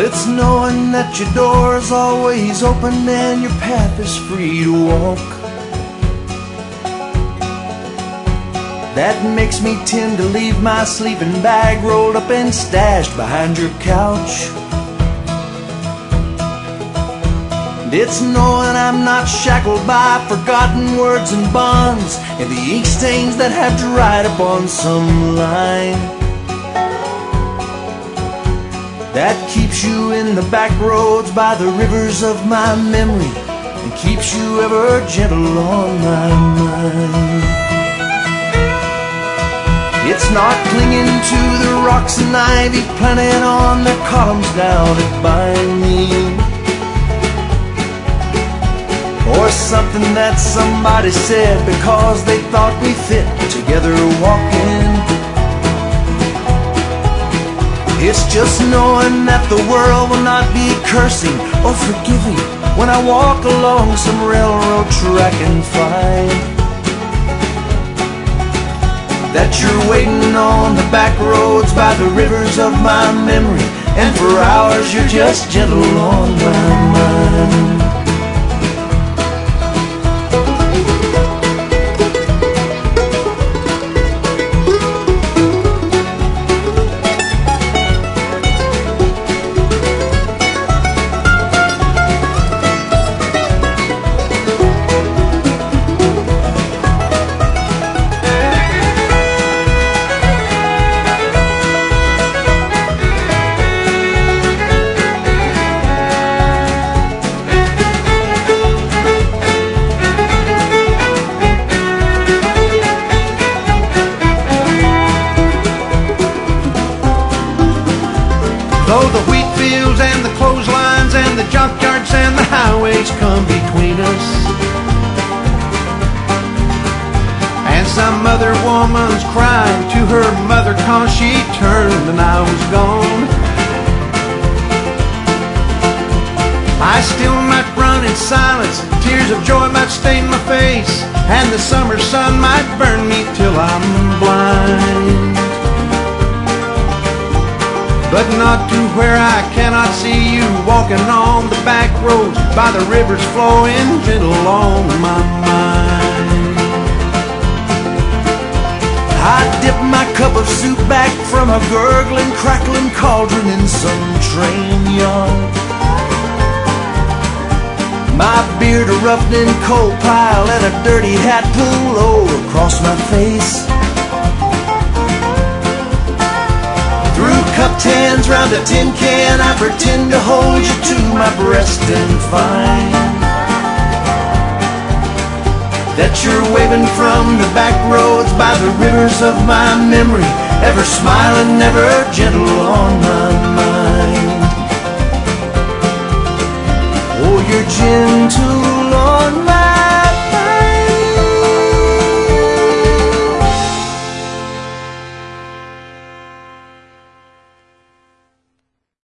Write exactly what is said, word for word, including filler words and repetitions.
It's knowing that your door is always open and your path is free to walk that makes me tend to leave my sleeping bag rolled up and stashed behind your couch. And it's knowing I'm not shackled by forgotten words and bonds and the ink stains that have dried upon some line that keeps you in the back roads by the rivers of my memory and keeps you ever gentle on my mind. It's not clinging to the rocks and ivy planted on their columns down that bind me, or something that somebody said because they thought we fit together walking. It's just knowing that the world will not be cursing or forgiving when I walk along some railroad track and find that you're waiting on the back roads by the rivers of my memory, and for hours you're just gentle on my mind. Though the wheat fields and the clotheslines and the junkyards and the highways come between us, and some other woman's crying to her mother 'cause she turned and I was gone, I still might run in silence, tears of joy might stain my face, and the summer sun might burn me till I'm blind, but not to where I cannot see you walking on the back roads by the rivers flowing gentle on my mind. I dip my cup of soup back from a gurgling, crackling cauldron in some train yard, my beard a roughed in coal pile and a dirty hat pulled low across my face. Through cupped hands round a tin can I pretend to hold you to my breast and find that you're waving from the back roads by the rivers of my memory, ever smiling, ever gentle on my mind. Oh, you're gentle